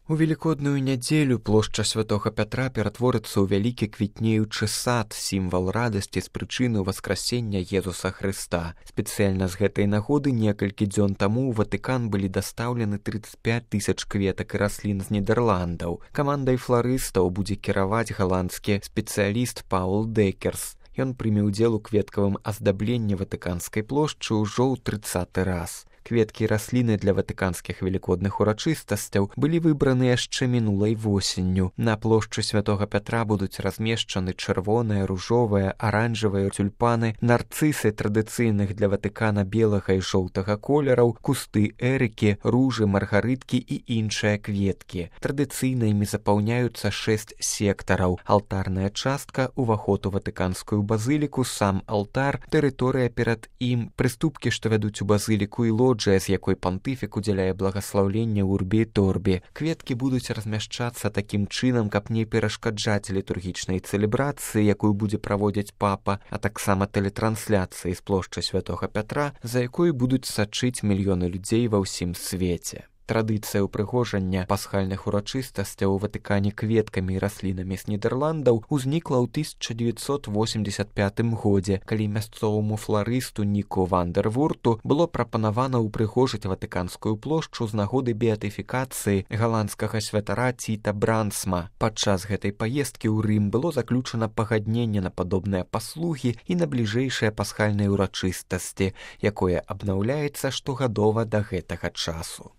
У велікодную нядзелю плошча святога Пятра ператворыцца ў вялікі квітнеючы сад, сімвал радасці з прычыны васкрасення Езуса Хрыста. Спецыяльна з гэтай нагоды некалькі дзён таму ў Ватыкан былі дастаўлены 35 000 кветак і раслін з Нідерландаў. Камандай фларыстаў будзе кіраваць галандскі спецыяліст Паул Декерс. Ён прыме ўдзел у кветкавым аздабленні ватыканскай плошчы ўжо ў 30-ы раз. Кветкі і расліны для ватыканскіх велікодных урачыстасцяў былі выбраны яшчэ мінулай восенню. На плошчы святога Пятра будуць размешчаны чырвоныя, ружовыя, аранжавыя тюльпаны, нарцысы традыцыйных для Ватыкана белага і жоўтага колераў, кусты эрыкі, ружы, маргарыткі і іншыя кветкі. Традыцыйна імі запаўняюцца 6 сектараў: алтарная частка, уваход у ватыканскую базыліку, сам алтар, тэрыторыя перад ім, прыступкі, што вядуць у базыліку, і лоджыя, з якой пантыфік удзяляе благаслаўленне урбі і торбі. Кветкі будуць размяшчацца такім чынам, каб не перашкаджаць літургічнай цэлебрацыі, якую будзе праводзіць папа, а таксама тэлетрансляцыі з плошчы святога Пятра, за якой будуць сачыць мільёны людзей ва ўсім свеце. Традыцыя ўпрыгожання пасхальных урачыстасцяў у Ватыкане кветкамі і раслінамі з Нідерландаў узнікла ў 1985 годзе, калі мясцоваму фларысту Ніку Вандервурту было прапанавана ўпрыгожыць ватыканскую плошчу з нагоды беатыфікацыі галандскага святара Ціта Брансма. Падчас гэтай паездкі ў Рым было заключана пагадненне на падобныя паслугі і на бліжэйшыя пасхальныя ўрачыстасці, якое абнаўляецца штогадова да гэтага часу.